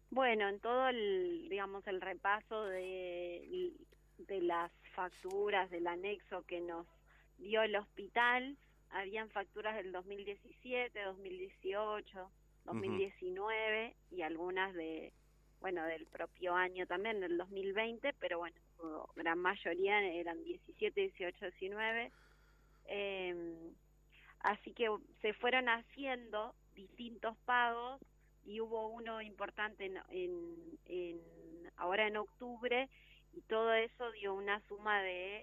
Bueno, en todo digamos, el repaso de las facturas del anexo que nos dio el hospital, habían facturas del 2017, 2018, Ujú. 2019 y algunas bueno, del propio año también, del 2020, pero bueno, su gran mayoría eran 17, 18, 19. Eh, Así que se fueron haciendo distintos pagos y hubo uno importante ahora en octubre, y todo eso dio una suma de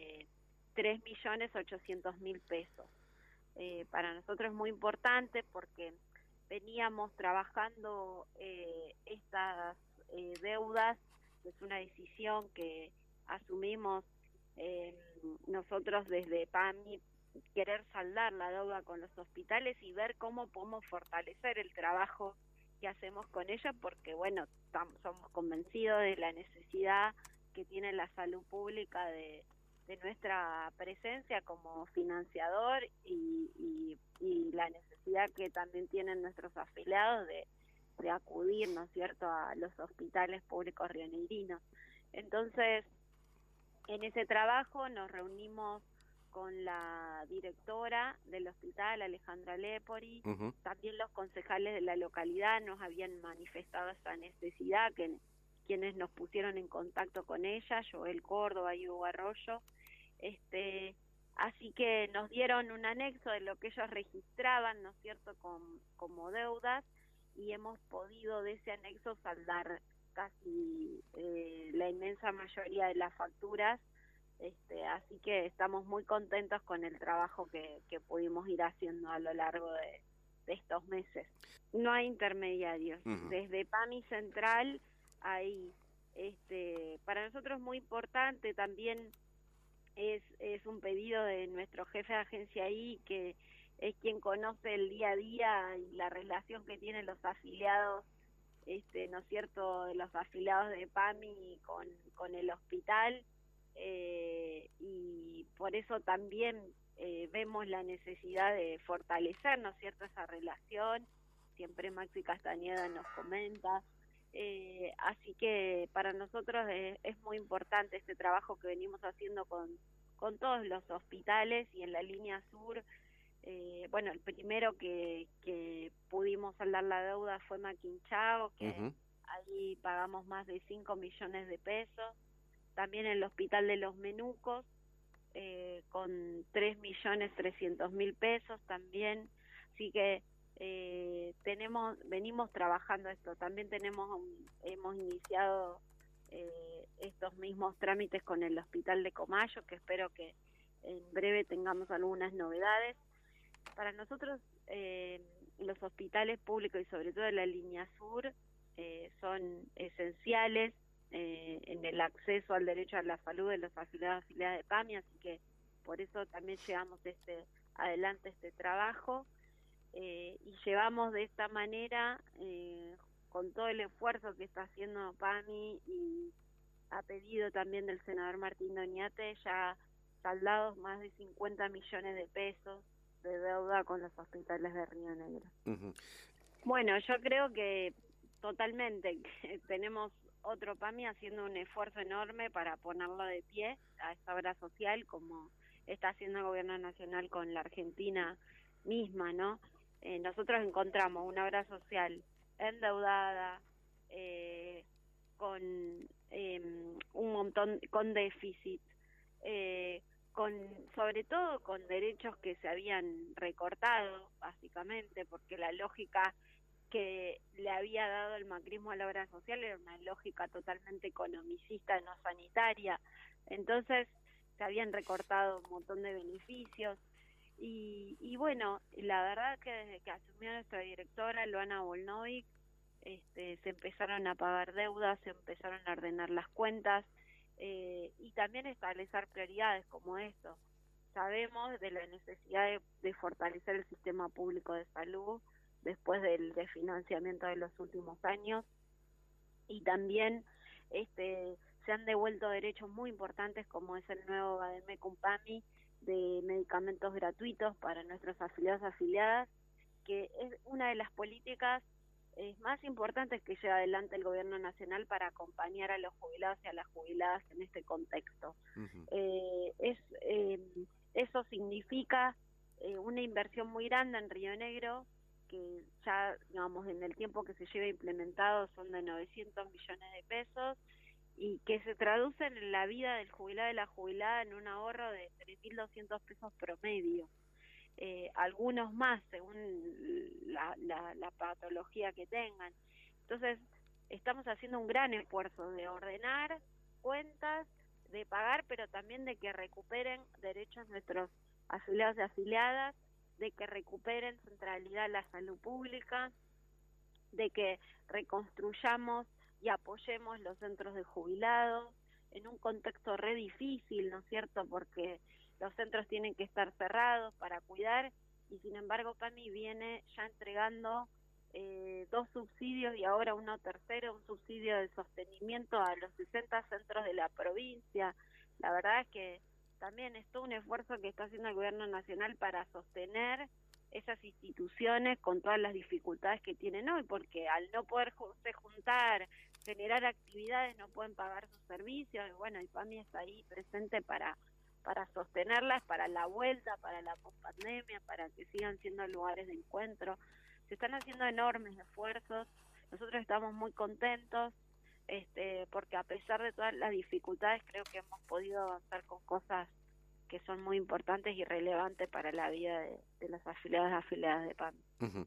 3.800.000 pesos. Para nosotros es muy importante porque veníamos trabajando estas deudas. Es una decisión que asumimos eh, nosotros desde PAMI, querer saldar la deuda con los hospitales y ver cómo podemos fortalecer el trabajo que hacemos con ellos, porque bueno, somos convencidos de la necesidad que tiene la salud pública de nuestra presencia como financiador, y la necesidad que también tienen nuestros afiliados de acudir, ¿no es cierto?, a los hospitales públicos rionegrinos. Entonces, en ese trabajo nos reunimos con la directora del hospital, Alejandra Lepori. Ujú. También los concejales de la localidad nos habían manifestado esa necesidad, quienes nos pusieron en contacto con ella, Joel Córdoba y Hugo Arroyo. Este, Así que nos dieron un anexo de lo que ellos registraban, ¿no es cierto?, como deudas, y hemos podido de ese anexo saldar casi la inmensa mayoría de las facturas. Así que estamos muy contentos con el trabajo que pudimos ir haciendo a lo largo de estos meses. No hay intermediarios. Ujú. Desde PAMI Central hay, para nosotros es muy importante también. Es un pedido de nuestro jefe de agencia ahí, que es quien conoce el día a día y la relación que tienen los afiliados, ¿no es cierto?, de los afiliados de PAMI con el hospital. Y por eso también vemos la necesidad de fortalecer, ¿no es cierto?, esa relación. Siempre Maxi Castañeda nos comenta. Así que para nosotros es muy importante este trabajo que venimos haciendo con todos los hospitales, y en la línea sur. Bueno, el primero que pudimos saldar la deuda fue Maquinchao, que Ujú. ahí pagamos más de 5 millones de pesos. También el Hospital de los Menucos, con 3.300.000 pesos también. Así que venimos trabajando esto. También hemos iniciado estos mismos trámites con el Hospital de Comayo, que espero que en breve tengamos algunas novedades. Para nosotros, los hospitales públicos y sobre todo la línea sur son esenciales en el acceso al derecho a la salud de los afiliados y afiliadas de PAMI, así que por eso también llevamos adelante este trabajo, y llevamos de esta manera, con todo el esfuerzo que está haciendo PAMI y a pedido también del senador Martín Doñate, ya saldados más de 50 millones de pesos de deuda con los hospitales de Río Negro. Ujú. Bueno, yo creo que totalmente que tenemos otro PAMI haciendo un esfuerzo enorme para ponerlo de pie a esta obra social, como está haciendo el gobierno nacional con la Argentina misma, ¿no? Nosotros encontramos una obra social endeudada, eh, con un montón, con déficit, sobre todo con derechos que se habían recortado, básicamente, porque la lógica que le había dado el macrismo a la obra social era una lógica totalmente economicista, no sanitaria. Entonces se habían recortado un montón de beneficios. Y bueno, la verdad que desde que asumió nuestra directora, Luana Volnovic, se empezaron a pagar deudas, se empezaron a ordenar las cuentas, y también establecer prioridades como esto. Sabemos de la necesidad de fortalecer el sistema público de salud después del desfinanciamiento de los últimos años, y también se han devuelto derechos muy importantes, como es el nuevo Bademecum PAMI, de medicamentos gratuitos para nuestros afiliados y afiliadas, que es una de las políticas más importantes que lleva adelante el gobierno nacional para acompañar a los jubilados y a las jubiladas en este contexto. Ujú. Eh, es, eh, Eso significa una inversión muy grande en Río Negro, que ya, digamos, en el tiempo que se lleva implementado son de 900 millones de pesos, y que se traducen en la vida del jubilado y la jubilada en un ahorro de 3.200 pesos promedio. Algunos más según la patología que tengan. Entonces, estamos haciendo un gran esfuerzo de ordenar cuentas, de pagar, pero también de que recuperen derechos nuestros afiliados y afiliadas, de que recuperen centralidad a la salud pública, de que reconstruyamos y apoyemos los centros de jubilados en un contexto re difícil, ¿no es cierto? Porque los centros tienen que estar cerrados para cuidar, y sin embargo PAMI viene ya entregando 2 subsidios y ahora uno tercero, un subsidio de sostenimiento a los 60 centros de la provincia. La verdad es que también es todo un esfuerzo que está haciendo el gobierno nacional para sostener esas instituciones con todas las dificultades que tienen hoy, porque al no poder juntar, generar actividades, no pueden pagar sus servicios, y bueno, y PAMI está ahí presente para sostenerlas, para la vuelta, para la pospandemia, para que sigan siendo lugares de encuentro. Se están haciendo enormes esfuerzos, nosotros estamos muy contentos, porque a pesar de todas las dificultades creo que hemos podido avanzar con cosas que son muy importantes y relevantes para la vida de los afiliados y afiliadas de PAMI. Ujú.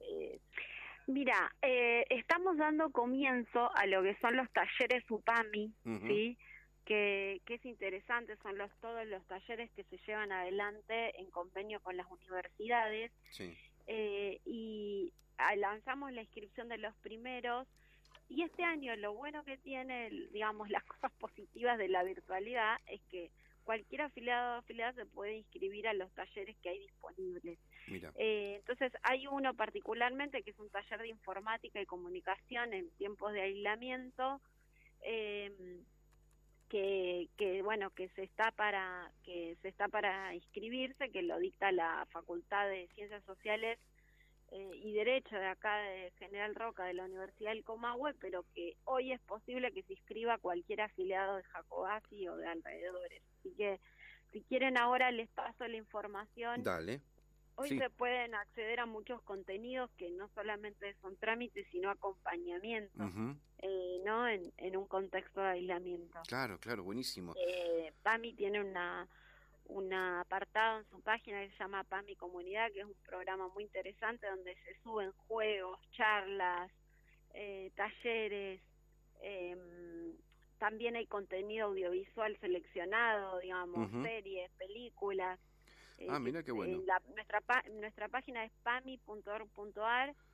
Mira, estamos dando comienzo a lo que son los talleres UPAMI, Ujú. ¿sí? Que es interesante, son todos los talleres que se llevan adelante en convenio con las universidades, Sí. y lanzamos la inscripción de los primeros. Y este año lo bueno que tiene, digamos, las cosas positivas de la virtualidad es que cualquier afiliado o afiliada se puede inscribir a los talleres que hay disponibles. Mira. Entonces hay uno particularmente que es un taller de informática y comunicación en tiempos de aislamiento, eh, que bueno, que se está para inscribirse, que lo dicta la Facultad de Ciencias Sociales y Derecho de acá de General Roca, de la Universidad del Comahue, pero que hoy es posible que se inscriba cualquier afiliado de Jacobasi o de alrededores. Así que si quieren ahora les paso la información. Dale. Hoy Sí. se pueden acceder a muchos contenidos que no solamente son trámites, sino acompañamiento, Ujú. ¿no? En un contexto de aislamiento. Claro, claro, buenísimo. PAMI tiene un apartado en su página que se llama PAMI Comunidad, que es un programa muy interesante donde se suben juegos, charlas, talleres, también hay contenido audiovisual seleccionado, digamos, Ujú. series, películas, Ah, mira qué bueno. nuestra página es pami.org.ar,